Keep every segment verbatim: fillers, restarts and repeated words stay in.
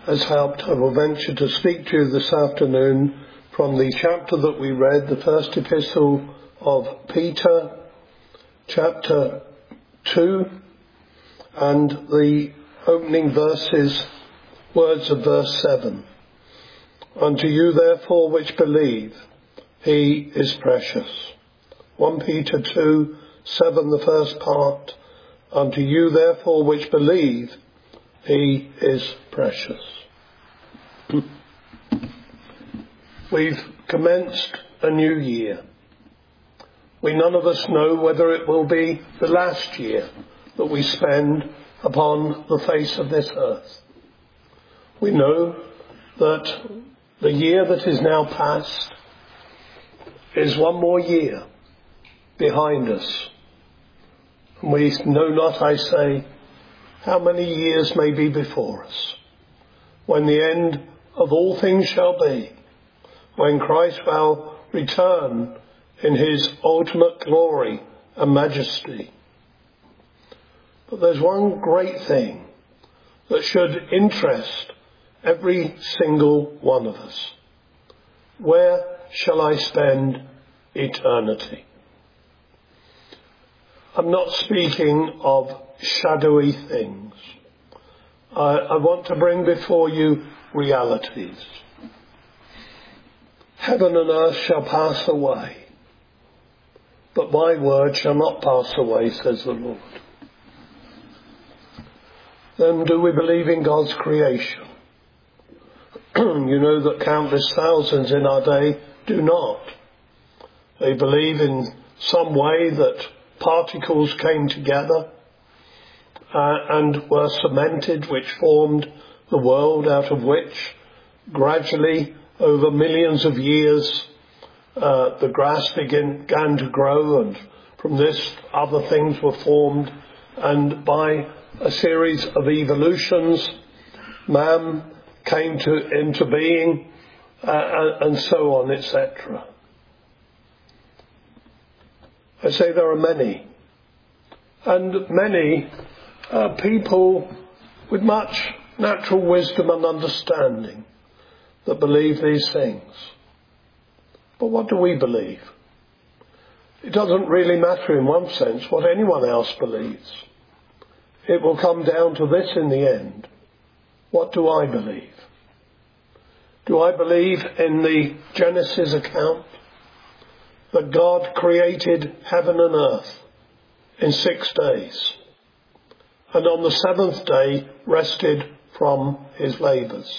has helped, I will venture to speak to you this afternoon from the chapter that we read, the first epistle of Peter, chapter two, and the opening verses, words of verse seven. Unto you therefore which believe, he is precious. First Peter two, seven, the first part. Unto you therefore which believe, he is precious. We've commenced a new year. We none of us know whether it will be the last year that we spend upon the face of this earth. We know that the year that is now past is one more year behind us. And we know not, I say, how many years may be before us, when the end of all things shall be, when Christ shall return in his ultimate glory and majesty. But there's one great thing that should interest every single one of us. Where shall I spend eternity? I'm not speaking of shadowy things. I, I want to bring before you realities. Heaven and earth shall pass away, but my word shall not pass away, says the Lord. Then do we believe in God's creation? You know that countless thousands in our day do not. They believe in some way that particles came together uh, and were cemented, which formed the world, out of which gradually over millions of years uh, the grass began, began to grow, and from this other things were formed, and by a series of evolutions man came to into being, uh, and so on, et cetera. I say there are many, and many uh, people with much natural wisdom and understanding that believe these things. But what do we believe? It doesn't really matter in one sense what anyone else believes. It will come down to this in the end. What do I believe? Do I believe in the Genesis account that God created heaven and earth in six days, and on the seventh day rested from his labours?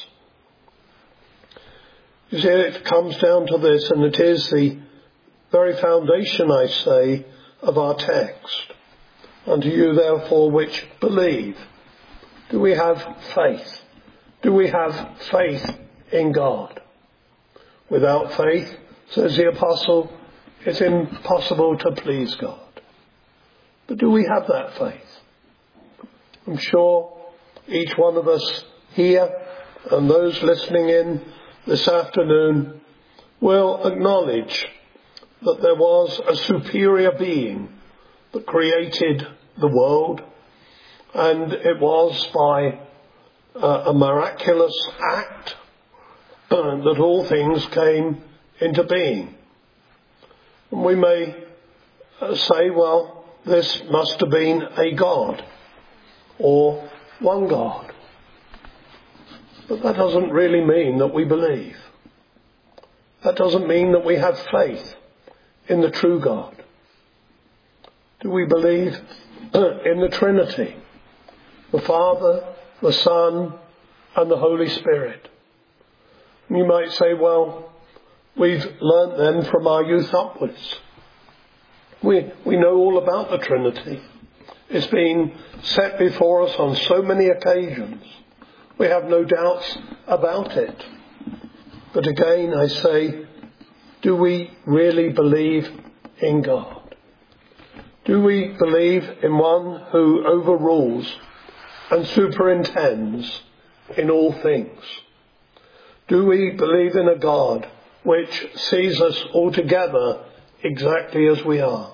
You see, it comes down to this, and it is the very foundation, I say, of our text. Unto you therefore which believe. Do we have faith? Do we have faith in God? Without faith, says the apostle, it's impossible to please God. But do we have that faith? I'm sure each one of us here and those listening in this afternoon will acknowledge that there was a superior being that created the world, and it was by uh, a miraculous act uh, that all things came into being. And we may uh, say, well, this must have been a God, or one God. But that doesn't really mean that we believe. That doesn't mean that we have faith in the true God. Do we believe in the Trinity, the Father, the Son, and the Holy Spirit? And you might say, well, we've learnt them from our youth upwards. We, we know all about the Trinity. It's been set before us on so many occasions. We have no doubts about it. But again, I say, do we really believe in God? Do we believe in one who overrules and superintends in all things? Do we believe in a God which sees us altogether exactly as we are?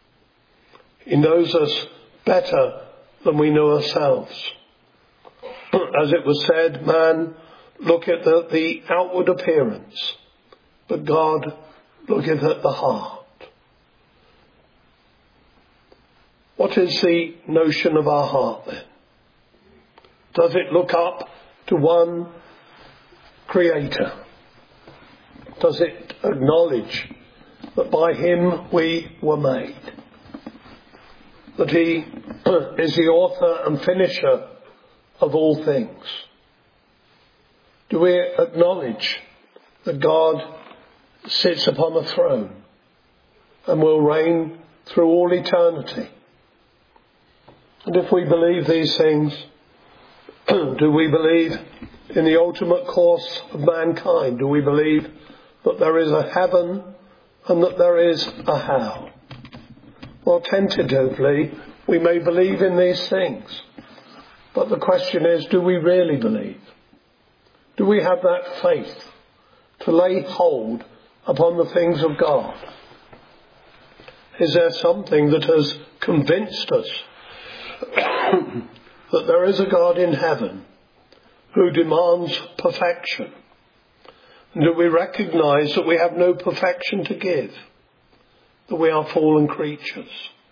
He knows us better than we know ourselves. as it was said, man looketh at the outward appearance, but God looketh at the heart. What is the notion of our heart then? Does it look up to one Creator? Does it acknowledge that by Him we were made? That He is the author and finisher of all things? Do we acknowledge that God sits upon a throne and will reign through all eternity? And if we believe these things, do we believe in the ultimate course of mankind? Do we believe that there is a heaven and that there is a hell? Well, tentatively, we may believe in these things. But the question is, do we really believe? Do we have that faith to lay hold upon the things of God? Is there something that has convinced us that there is a God in heaven who demands perfection? And do we recognize that we have no perfection to give? That we are fallen creatures?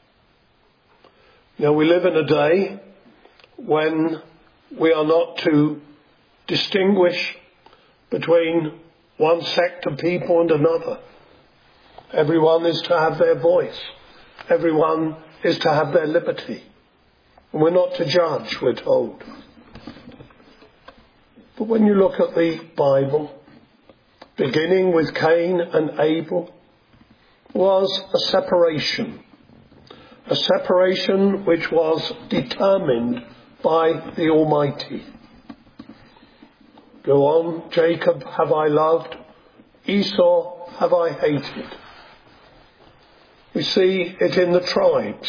Now, we live in a day when we are not to distinguish between one sect of people and another. Everyone is to have their voice. Everyone is to have their liberty. And we're not to judge, we're told. But when you look at the Bible, beginning with Cain and Abel, was a separation. A separation which was determined by the Almighty. Go on, Jacob have I loved, Esau have I hated. We see it in the tribes.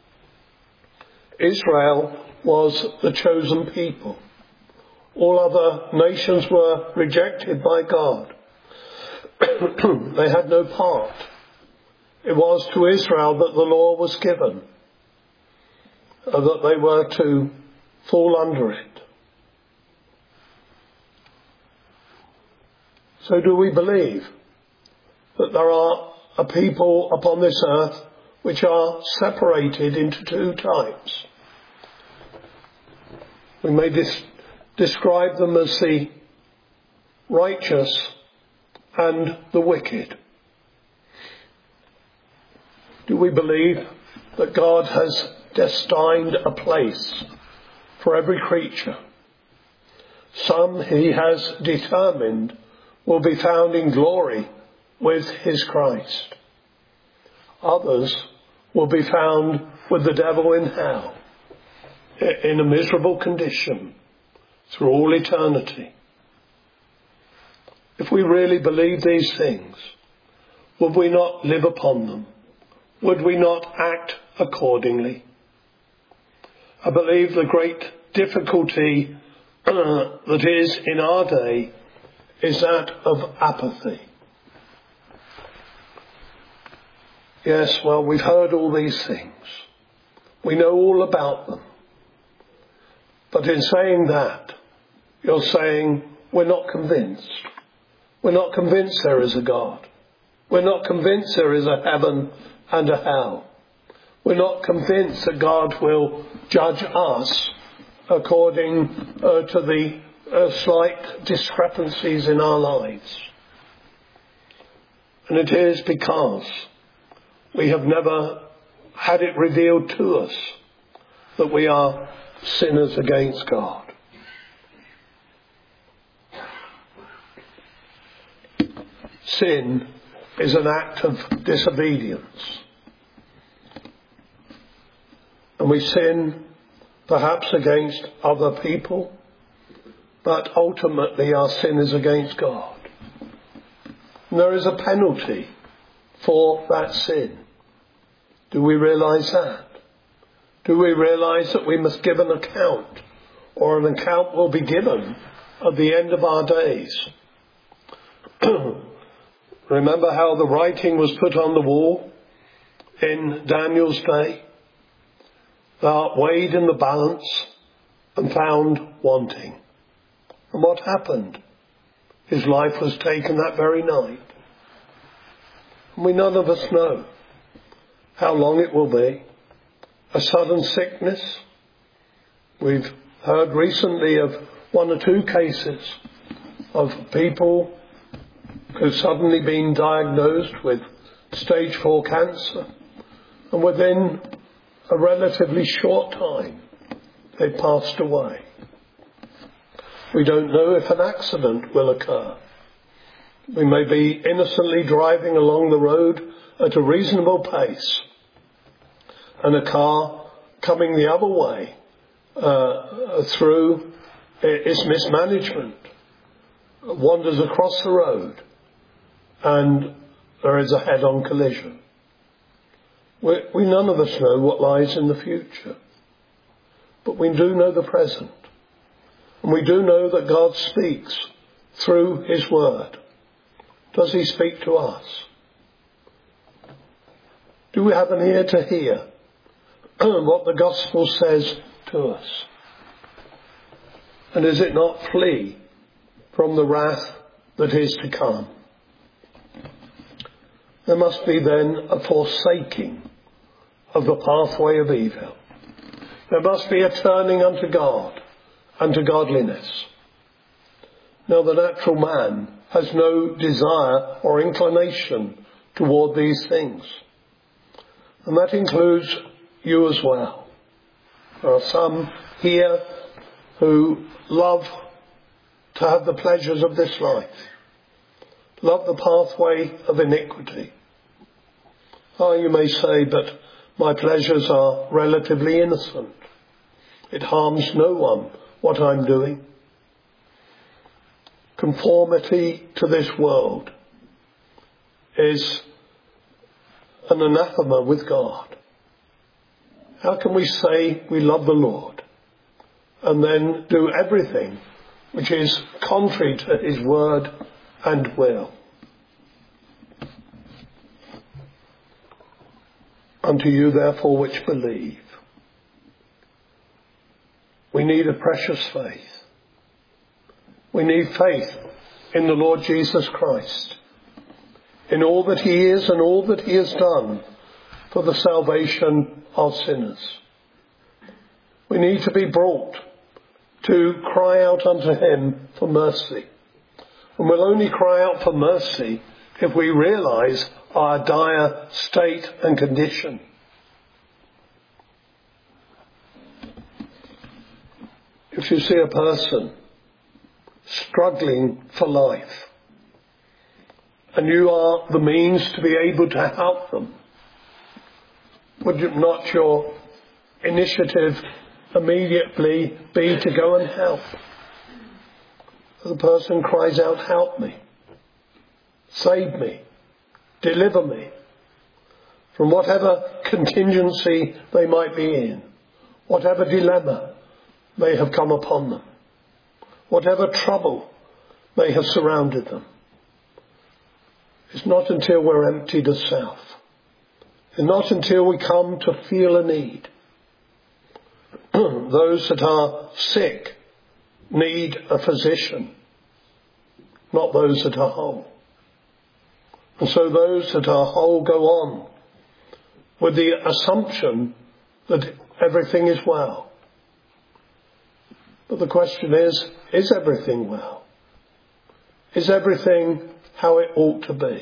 Israel was the chosen people. All other nations were rejected by God. They had no part. It was to Israel that the law was given, that they were to fall under it. So do we believe that there are a people upon this earth which are separated into two types? We may dis- describe them as the righteous and the wicked. Do we believe that God has destined a place for every creature? Some He has determined will be found in glory with His Christ. Others will be found with the devil in hell, in a miserable condition through all eternity. If we really believe these things, would we not live upon them? Would we not act accordingly? I believe the great difficulty uh, that is in our day is that of apathy. Yes, well, we've heard all these things. We know all about them. But in saying that, you're saying we're not convinced. We're not convinced there is a God. We're not convinced there is a heaven and a hell. We're not convinced that God will judge us according uh, to the uh, slight discrepancies in our lives. And it is because we have never had it revealed to us that we are sinners against God. Sin is an act of disobedience. And we sin perhaps against other people, but ultimately our sin is against God. And there is a penalty for that sin. Do we realise that? Do we realise that we must give an account, or an account will be given at the end of our days? Remember how the writing was put on the wall in Daniel's day? Thou art weighed in the balance and found wanting. And what happened? His life was taken that very night. And we none of us know how long it will be. A sudden sickness. We've heard recently of one or two cases of people who've suddenly been diagnosed with stage four cancer, and within a relatively short time they passed away. We don't know if an accident will occur. We may be innocently driving along the road at a reasonable pace, and a car coming the other way uh, through its mismanagement wanders across the road, and there is a head-on collision. We, we none of us know what lies in the future, but we do know the present, and we do know that God speaks through His Word. Does He speak to us? Do we have an ear to hear what the gospel says to us? And is it not flee from the wrath that is to come? There must be then a forsaking of the pathway of evil. There must be a turning unto God, unto godliness. Now the natural man has no desire or inclination toward these things. And that includes you as well. There are some here who love to have the pleasures of this life, love the pathway of iniquity. Oh, you may say, but my pleasures are relatively innocent. It harms no one what I'm doing. Conformity to this world is an anathema with God. How can we say we love the Lord and then do everything which is contrary to His word and will? Unto you therefore which believe. We need a precious faith. We need faith in the Lord Jesus Christ, in all that He is and all that He has done for the salvation of sinners. We need to be brought to cry out unto Him for mercy. And we'll only cry out for mercy if we realise our dire state and condition. If you see a person struggling for life, and you are the means to be able to help them, would not your initiative immediately be to go and help? The person cries out, help me, save me, deliver me from whatever contingency they might be in, whatever dilemma may have come upon them, whatever trouble may have surrounded them. It's not until we're emptied of self, and not until we come to feel a need. Those that are sick need a physician, not those that are whole. And so those that are whole go on with the assumption that everything is well. But the question is, is everything well? Is everything how it ought to be?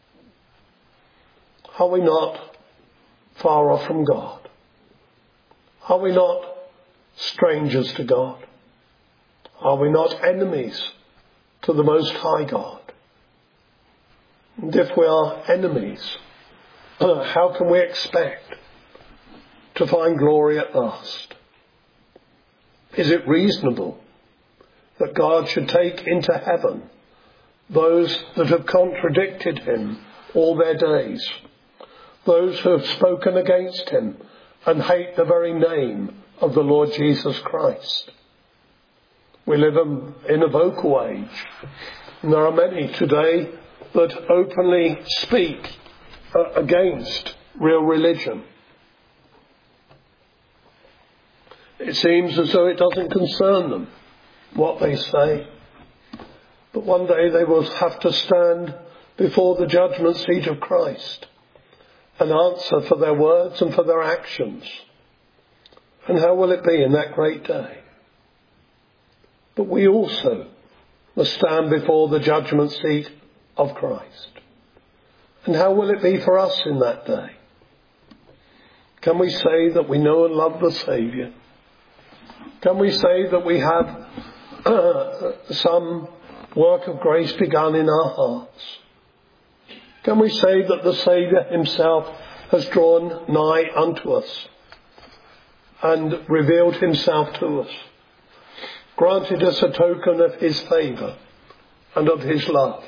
Are we not far off from God? Are we not strangers to God? Are we not enemies to the Most High God? And if we are enemies, how can we expect to find glory at last? Is it reasonable that God should take into heaven those that have contradicted Him all their days, those who have spoken against Him and hate the very name of the Lord Jesus Christ? We live in a vocal age, and there are many today that openly speak against real religion. It seems as though it doesn't concern them what they say. But one day they will have to stand before the judgment seat of Christ and answer for their words and for their actions. And how will it be in that great day? But we also must stand before the judgment seat of Christ. And how will it be for us in that day? Can we say that we know and love the Saviour? Can we say that we have uh, some work of grace begun in our hearts? Can we say that the Saviour himself has drawn nigh unto us and revealed himself to us, granted us a token of his favour and of his love?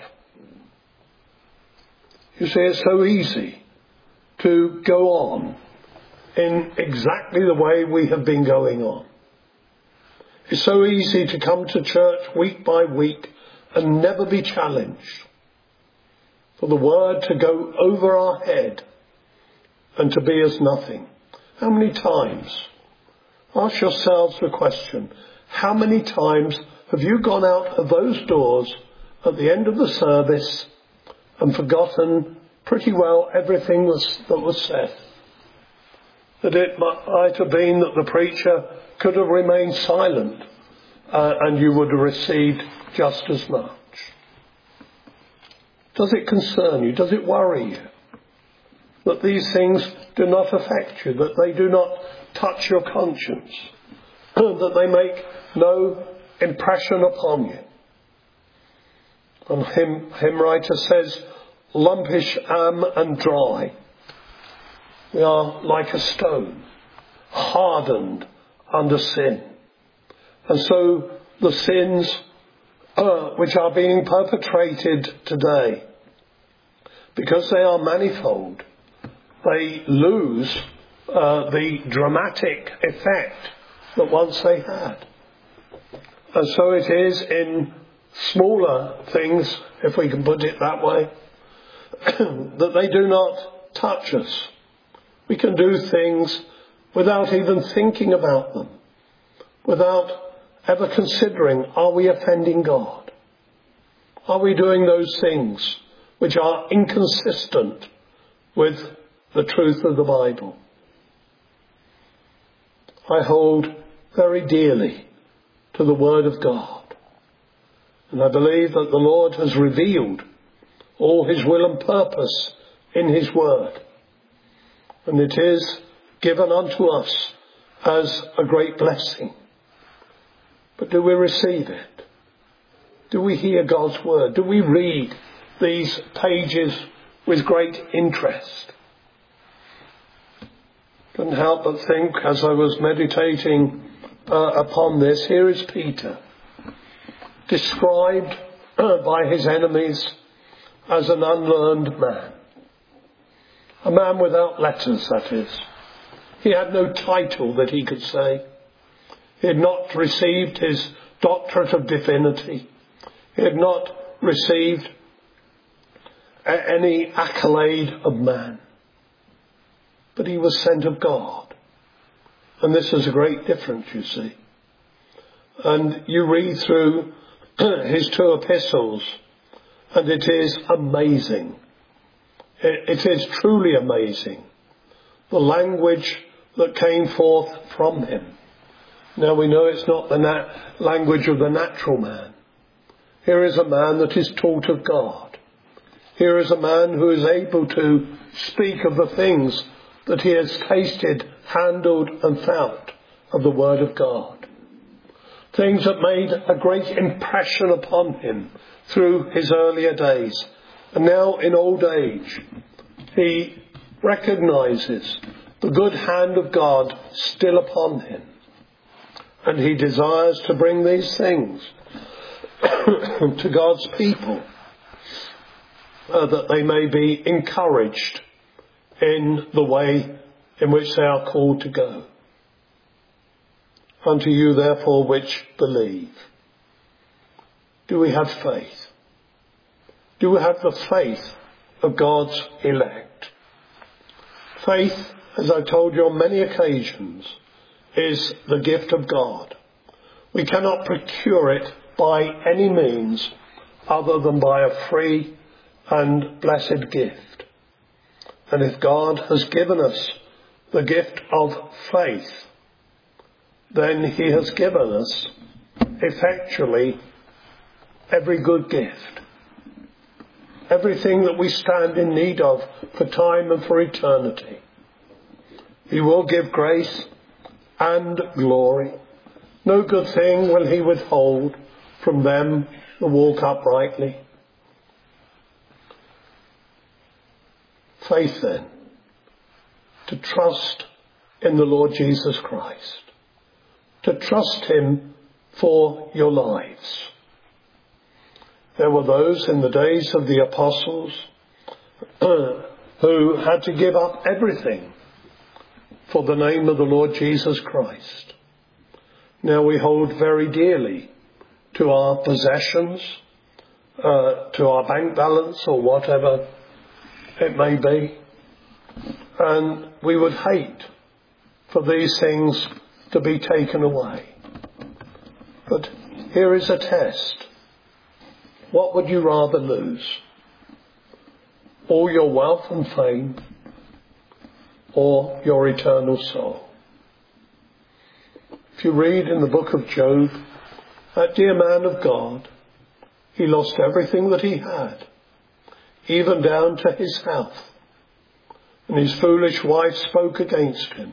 You see, it's so easy to go on in exactly the way we have been going on. It's so easy to come to church week by week and never be challenged, for the word to go over our head and to be as nothing. How many times? Ask yourselves the question, how many times have you gone out of those doors at the end of the service and forgotten pretty well everything was, that was said? That it might have been that the preacher could have remained silent uh, and you would have received just as much. Does it concern you? Does it worry you that these things do not affect you, that they do not touch your conscience, that they make no impression upon you? And hymn, hymn writer says, lumpish am and dry. We are like a stone, hardened under sin. And so the sins uh, which are being perpetrated today, because they are manifold, they lose uh, the dramatic effect that once they had. And so it is in smaller things, if we can put it that way, that they do not touch us. We can do things without even thinking about them, without ever considering, are we offending God? Are we doing those things which are inconsistent with the truth of the Bible? I hold very dearly to the Word of God, and I believe that the Lord has revealed all his will and purpose in his Word. And it is given unto us as a great blessing. But do we receive it? Do we hear God's word? Do we read these pages with great interest? Couldn't help but think, as I was meditating uh, upon this, here is Peter, described uh, by his enemies as an unlearned man. A man without letters, that is. He had no title that he could say. He had not received his doctorate of divinity. He had not received a- any accolade of man. But he was sent of God. And this is a great difference, you see. And you read through his two epistles, and it is amazing. It is truly amazing, the language that came forth from him. Now we know it's not the nat- language of the natural man. Here is a man that is taught of God. Here is a man who is able to speak of the things that he has tasted, handled and felt of the Word of God. Things that made a great impression upon him through his earlier days. And now in old age, he recognises the good hand of God still upon him. And he desires to bring these things to God's people, uh, that they may be encouraged in the way in which they are called to go. Unto you therefore which believe. Do we have faith? Do we have the faith of God's elect? Faith, as I've told you on many occasions, is the gift of God. We cannot procure it by any means other than by a free and blessed gift. And if God has given us the gift of faith, then he has given us effectually every good gift. Everything that we stand in need of for time and for eternity. He will give grace and glory. No good thing will he withhold from them that walk uprightly. Faith then, to trust in the Lord Jesus Christ, to trust him for your lives. There were those in the days of the apostles who had to give up everything for the name of the Lord Jesus Christ. Now we hold very dearly to our possessions, uh, to our bank balance or whatever it may be. And we would hate for these things to be taken away. But here is a test. What would you rather lose? All your wealth and fame, or your eternal soul? If you read in the book of Job, that dear man of God, he lost everything that he had, even down to his health. And his foolish wife spoke against him.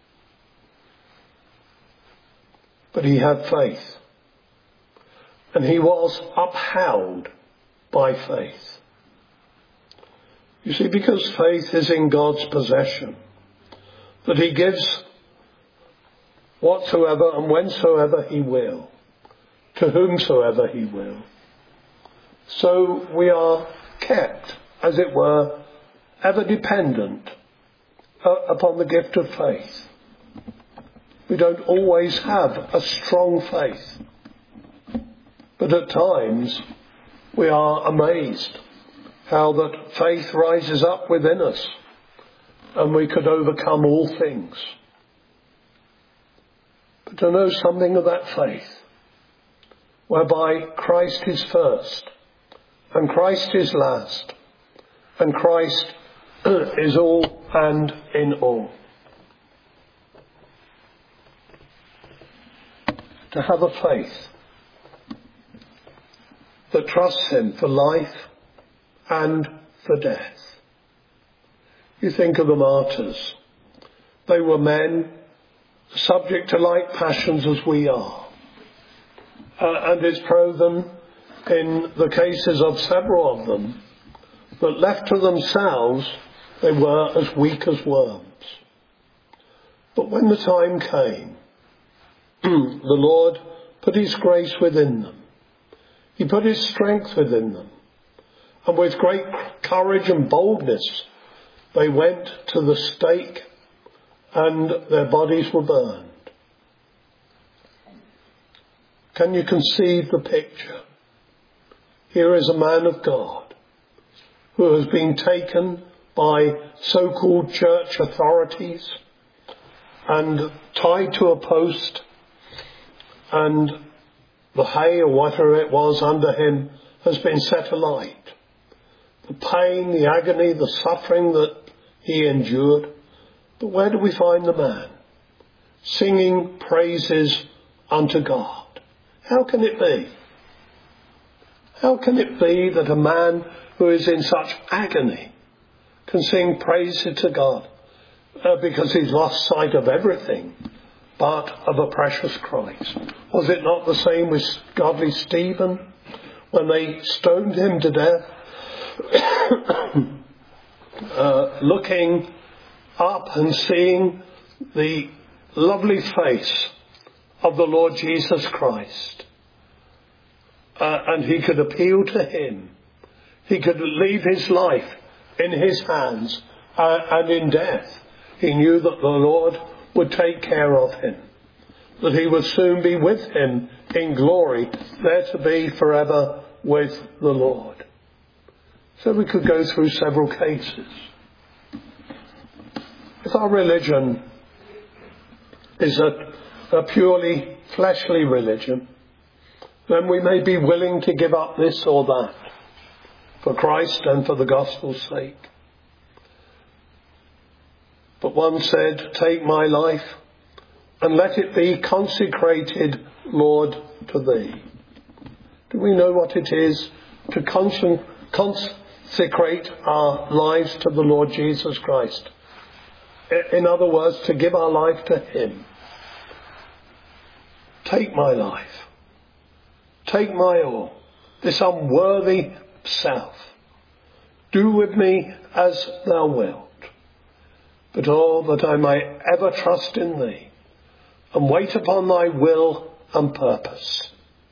But he had faith. And he was upheld by faith. You see, because faith is in God's possession, that he gives whatsoever and whensoever he will, to whomsoever he will. So we are kept, as it were, ever dependent upon the gift of faith. We don't always have a strong faith, but at times we are amazed how that faith rises up within us and we could overcome all things. But to know something of that faith, whereby Christ is first, and Christ is last, and Christ is all and in all. To have a faith that trusts him for life and for death. You think of the martyrs. They were men subject to like passions as we are. Uh, and it's proven in the cases of several of them that left to themselves they were as weak as worms. But when the time came, the Lord put his grace within them. He put his strength within them. And with great courage and boldness, they went to the stake and their bodies were burned. Can you conceive the picture? Here is a man of God who has been taken by so-called church authorities and tied to a post, and the hay or whatever it was under him has been set alight. The pain, the agony, the suffering that he endured. But where do we find the man? Singing praises unto God. How can it be? How can it be that a man who is in such agony can sing praises to God? Uh, because he's lost sight of everything but of a precious Christ. Was it not the same with godly Stephen when they stoned him to death? uh, looking up and seeing the lovely face of the Lord Jesus Christ. Uh, and he could appeal to him. He could leave his life in his hands, uh, and in death he knew that the Lord would take care of him, that he would soon be with him in glory, there to be forever with the Lord. So we could go through several cases. If our religion is that a purely fleshly religion, then we may be willing to give up this or that for Christ and for the gospel's sake. But one said, take my life and let it be consecrated, Lord, to thee. Do we know what it is to consecrate our lives to the Lord Jesus Christ? In other words, to give our life to him. Take my life. Take my all, this unworthy self. Do with me as thou wilt. But oh, that I might ever trust in thee and wait upon thy will and purpose.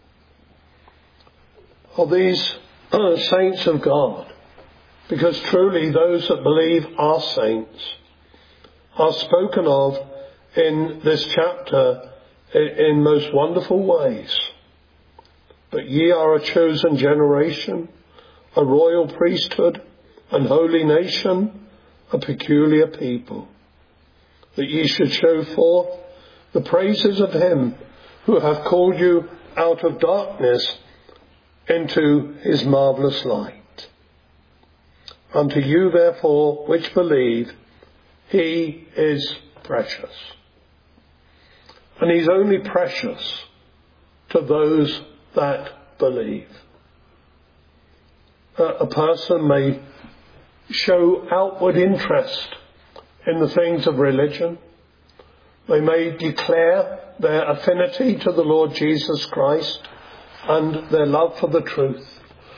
Oh, these are saints of God, because truly those that believe are saints, are spoken of in this chapter in most wonderful ways. But ye are a chosen generation, a royal priesthood, an holy nation, a peculiar people, that ye should show forth the praises of him who hath called you out of darkness into his marvellous light. Unto you therefore which believe, he is precious. And he's only precious to those that believe. A person may show outward interest in the things of religion. They may declare their affinity to the Lord Jesus Christ and their love for the truth.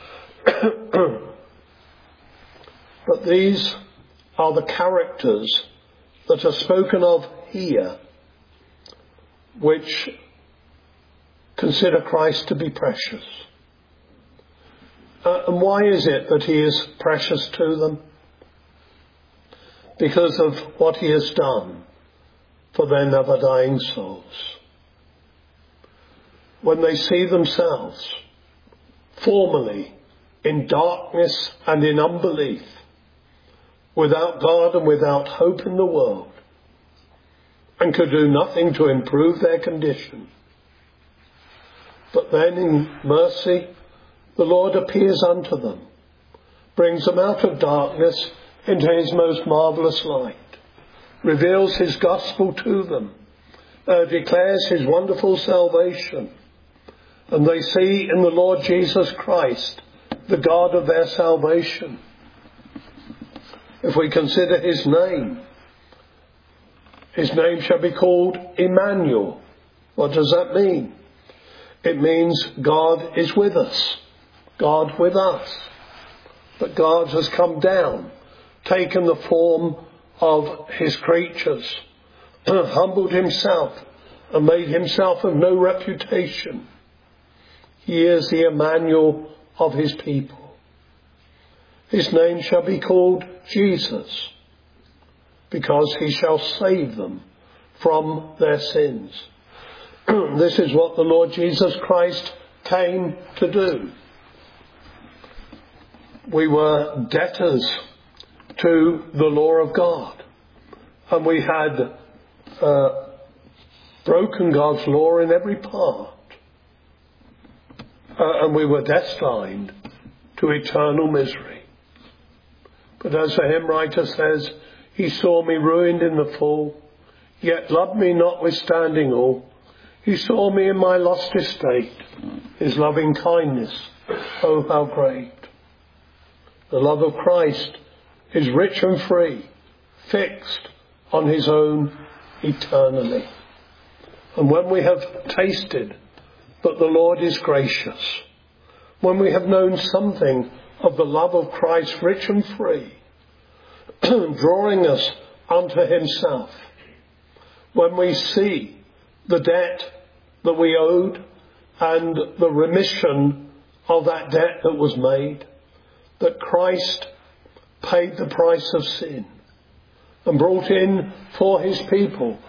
But these are the characters that are spoken of here, which consider Christ to be precious. Uh, and why is it that he is precious to them? Because of what he has done for their never dying souls. When they see themselves formerly in darkness and in unbelief, without God and without hope in the world, and could do nothing to improve their condition. But then in mercy, the Lord appears unto them, brings them out of darkness into his most marvellous light, reveals his gospel to them, uh, declares his wonderful salvation, and they see in the Lord Jesus Christ the God of their salvation. If we consider his name, his name shall be called Emmanuel. What does that mean? It means God is with us. God with us. But God has come down, taken the form of his creatures, humbled himself and made himself of no reputation. He is the Emmanuel of his people. His name shall be called Jesus, because he shall save them from their sins. This is what the Lord Jesus Christ came to do. We were debtors to the law of God, and we had uh, broken God's law in every part, uh, and we were destined to eternal misery. But as the hymn writer says, he saw me ruined in the full, yet loved me notwithstanding all. He saw me in my lost estate, his loving kindness, oh how great. The love of Christ is rich and free, fixed on his own eternally. And when we have tasted that the Lord is gracious, when we have known something of the love of Christ rich and free, drawing us unto himself, when we see the debt that we owed and the remission of that debt that was made, that Christ paid the price of sin and brought in for his people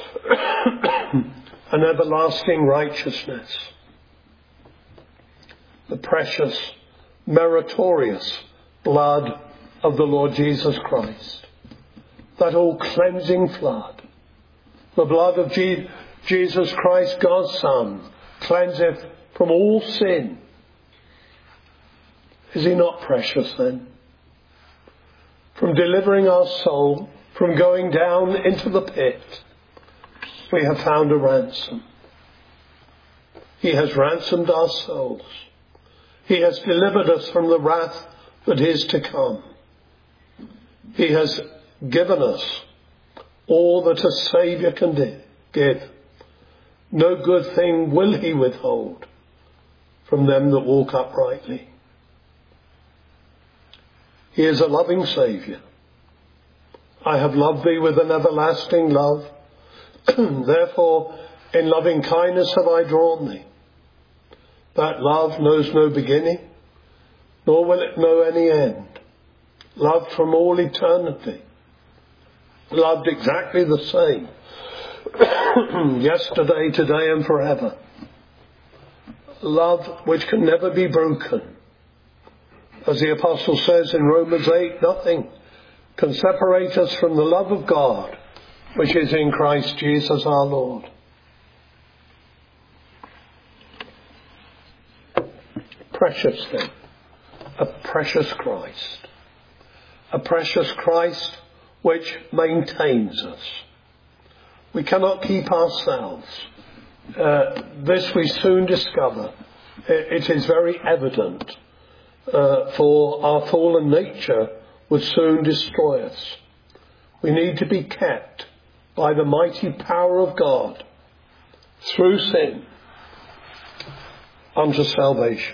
an everlasting righteousness, the precious, meritorious blood of the Lord Jesus Christ, that all cleansing flood, the blood of Je- Jesus Christ, God's Son, cleanseth from all sin. Is he not precious then? From delivering our soul from going down into the pit, we have found a ransom. He has ransomed our souls. He has delivered us from the wrath that is to come. He has given us all that a Saviour can give. No good thing will he withhold from them that walk uprightly. He is a loving Saviour. I have loved thee with an everlasting love. Therefore, in loving kindness have I drawn thee. That love knows no beginning, nor will it know any end. Loved from all eternity. Loved exactly the same. Yesterday, today and forever. Love which can never be broken. As the Apostle says in Romans eight, nothing can separate us from the love of God, which is in Christ Jesus our Lord. Precious then, a precious Christ. A precious Christ which maintains us. We cannot keep ourselves. Uh, this we soon discover. It, it is very evident, uh, for our fallen nature would soon destroy us. We need to be kept by the mighty power of God through sin unto salvation.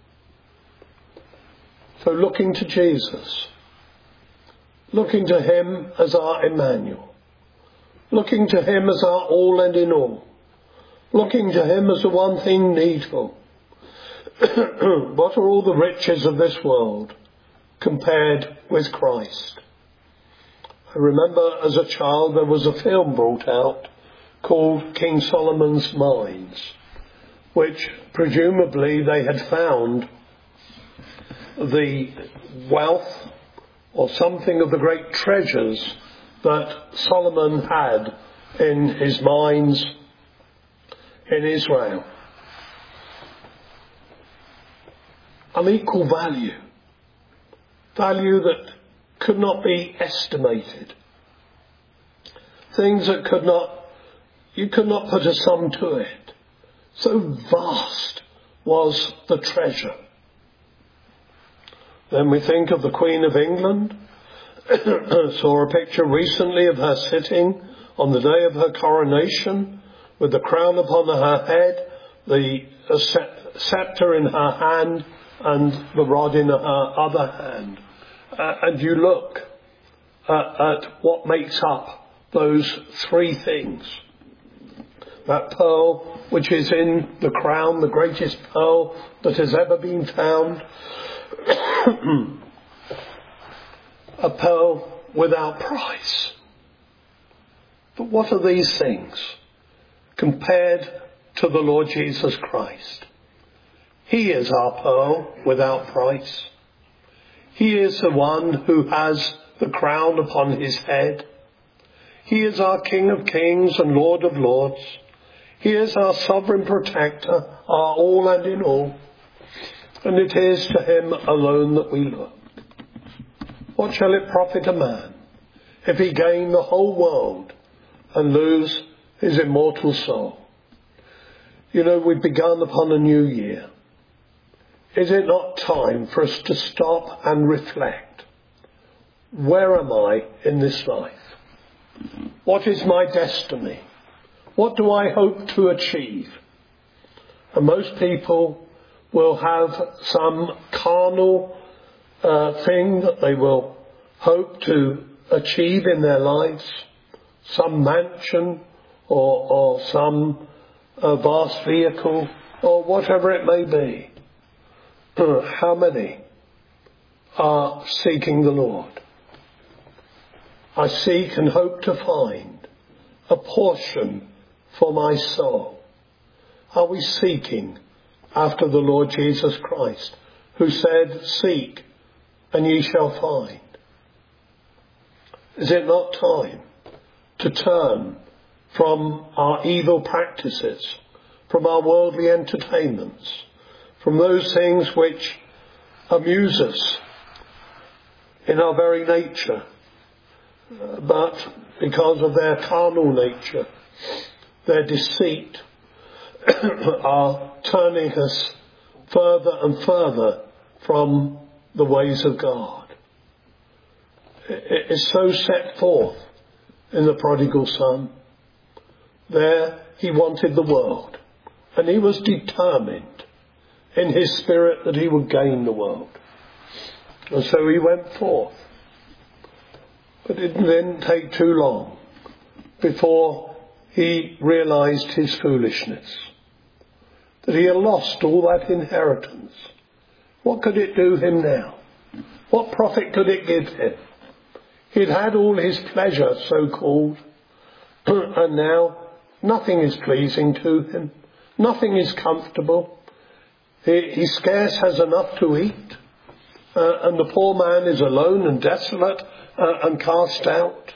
So looking to Jesus, looking to him as our Emmanuel, looking to him as our all and in all, looking to him as the one thing needful. What are all the riches of this world compared with Christ? I remember as a child there was a film brought out called King Solomon's Mines, which presumably they had found the wealth or something of the great treasures that Solomon had in his mines in Israel. Unequal value. Value that could not be estimated. Things that could not, you could not put a sum to it. So vast was the treasure. Then we think of the Queen of England. Saw a picture recently of her sitting on the day of her coronation with the crown upon her head, the sceptre in her hand and the rod in her other hand. Uh, and you look uh, at what makes up those three things. That pearl which is in the crown, the greatest pearl that has ever been found. A pearl without price. But what are these things compared to the Lord Jesus Christ? He is our pearl without price. He is the one who has the crown upon his head. He is our King of kings and Lord of lords. He is our sovereign protector, our all and in all. And it is to him alone that we look. What shall it profit a man if he gain the whole world and lose his immortal soul? You know, we've begun upon a new year. Is it not time for us to stop and reflect? Where am I in this life? What is my destiny? What do I hope to achieve? And most people will have some carnal uh, thing that they will hope to achieve in their lives, some mansion or, or some uh, vast vehicle or whatever it may be. How many are seeking the Lord? I seek and hope to find a portion for my soul. Are we seeking after the Lord Jesus Christ, who said, "Seek and ye shall find"? Is it not time to turn from our evil practices, from our worldly entertainments, from those things which amuse us in our very nature, but because of their carnal nature, their deceit, are turning us further and further from the ways of God. It is so set forth in the prodigal son. There he wanted the world, and he was determined in his spirit that he would gain the world. And so he went forth. But it didn't take too long before he realized his foolishness, that he had lost all that inheritance. What could it do him now? What profit could it give him? He'd had all his pleasure, so-called, and now nothing is pleasing to him. Nothing is comfortable. He, he scarce has enough to eat. Uh, and the poor man is alone and desolate uh, and cast out.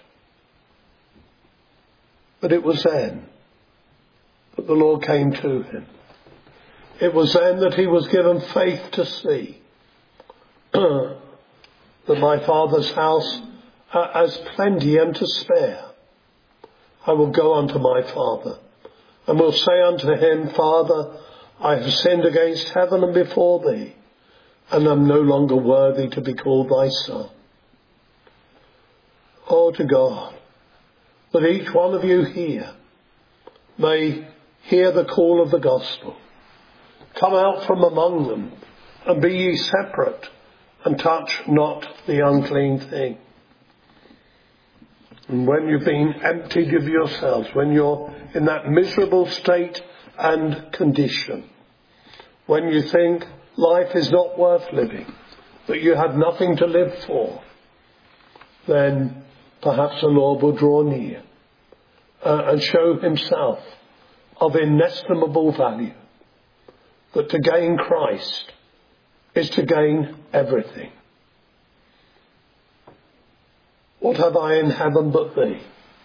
But it was then that the Lord came to him. It was then that he was given faith to see that my Father's house uh, has plenty and to spare. I will go unto my Father and will say unto him, Father, I have sinned against heaven and before thee, and am no longer worthy to be called thy son. Oh, to God, that each one of you here may hear the call of the gospel. Come out from among them, and be ye separate, and touch not the unclean thing. And when you've been emptied of yourselves, when you're in that miserable state and condition, when you think life is not worth living, that you have nothing to live for, then perhaps the Lord will draw near uh, and show himself of inestimable value. That to gain Christ is to gain everything. What have I in heaven but thee?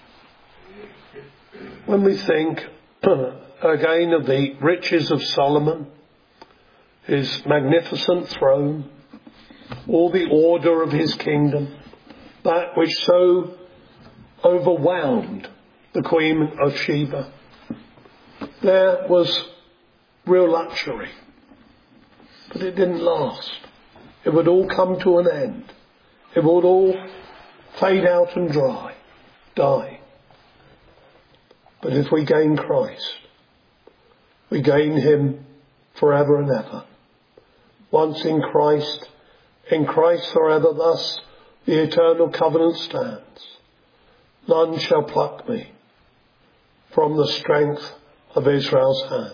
When we think again of the riches of Solomon, his magnificent throne, all the order of his kingdom, that which so overwhelmed the Queen of Sheba, there was real luxury. But it didn't last. It would all come to an end. It would all fade out and dry, die. But if we gain Christ, we gain him forever and ever. Once in Christ, in Christ forever, thus the eternal covenant stands. None shall pluck me from the strength of Israel's hands.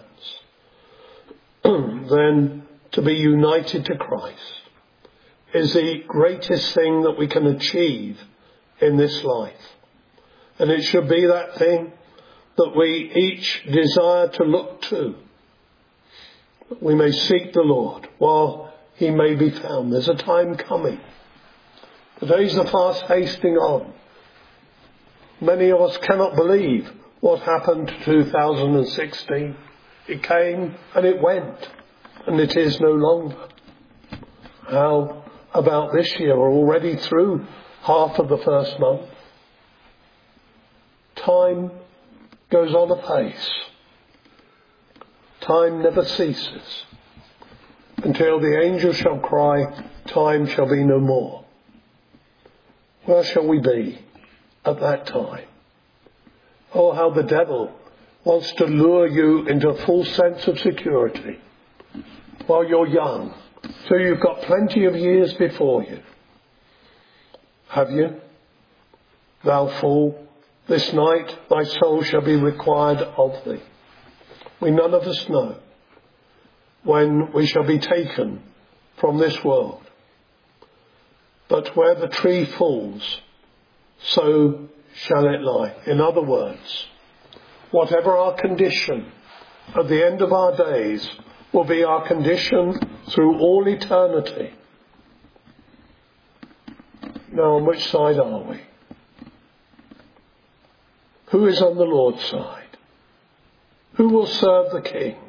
Then to be united to Christ is the greatest thing that we can achieve in this life. And it should be that thing that we each desire to look to. We may seek the Lord while he may be found. There's a time coming. The days are fast hasting on. Many of us cannot believe what happened to two thousand sixteen. It came and it went, and it is no longer. How about this year? We're already through half of the first month. Time goes on apace. Time never ceases until the angel shall cry, time shall be no more. Where shall we be at that time? Oh, how the devil wants to lure you into a full sense of security while you're young, so you've got plenty of years before you. Have you? Thou fool, this night thy soul shall be required of thee. We none of us know when we shall be taken from this world. But where the tree falls, so shall it lie. In other words, whatever our condition at the end of our days will be our condition through all eternity. Now, on which side are we? Who is on the Lord's side? Who will serve the King?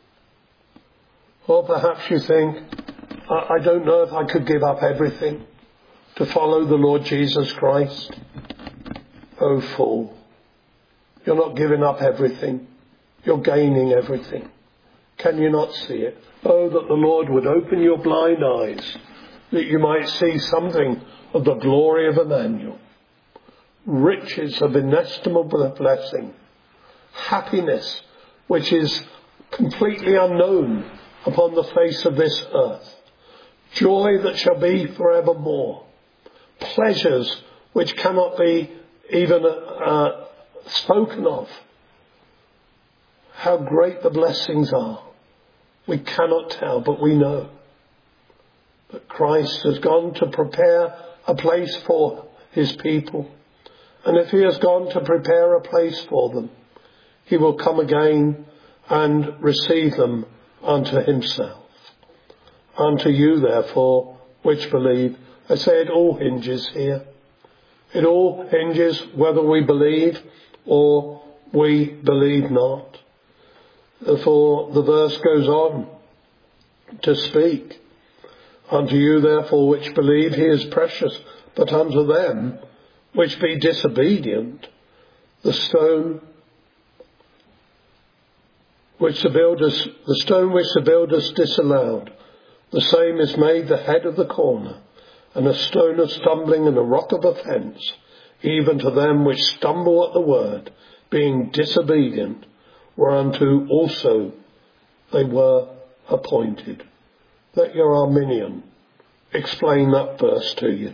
Or perhaps you think, I, I don't know if I could give up everything to follow the Lord Jesus Christ. Oh, fool. You're not giving up everything. You're gaining everything. Can you not see it? Oh, that the Lord would open your blind eyes, that you might see something of the glory of Emmanuel. Riches of inestimable blessing. Happiness which is completely unknown upon the face of this earth. Joy that shall be forevermore. Pleasures which cannot be even uh, spoken of. How great the blessings are. We cannot tell, but we know that Christ has gone to prepare a place for his people. And if he has gone to prepare a place for them, he will come again and receive them unto himself. Unto you, therefore, which believe. I say it all hinges here. It all hinges whether we believe or we believe not. For the verse goes on to speak. Unto you, therefore, which believe, he is precious. But unto them which be disobedient, the stone which the builders, the stone which the builders disallowed, the same is made the head of the corner, and a stone of stumbling and a rock of offence, even to them which stumble at the word, being disobedient, whereunto also they were appointed. Let your Arminian explain that verse to you.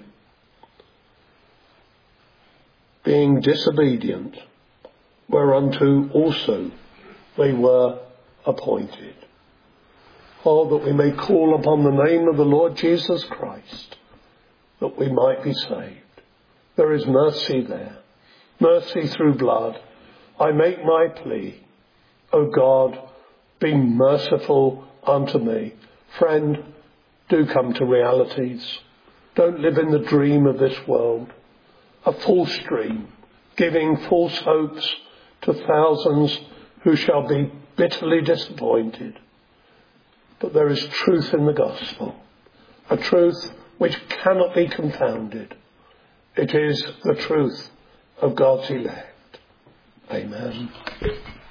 Being disobedient, whereunto also they were appointed. Oh, that we may call upon the name of the Lord Jesus Christ, that we might be saved. There is mercy there, mercy through blood. I make my plea. O God, be merciful unto me. Friend, do come to realities. Don't live in the dream of this world. A false dream, giving false hopes to thousands who shall be bitterly disappointed. But there is truth in the gospel, a truth which cannot be confounded. It is the truth of God's elect. Amen.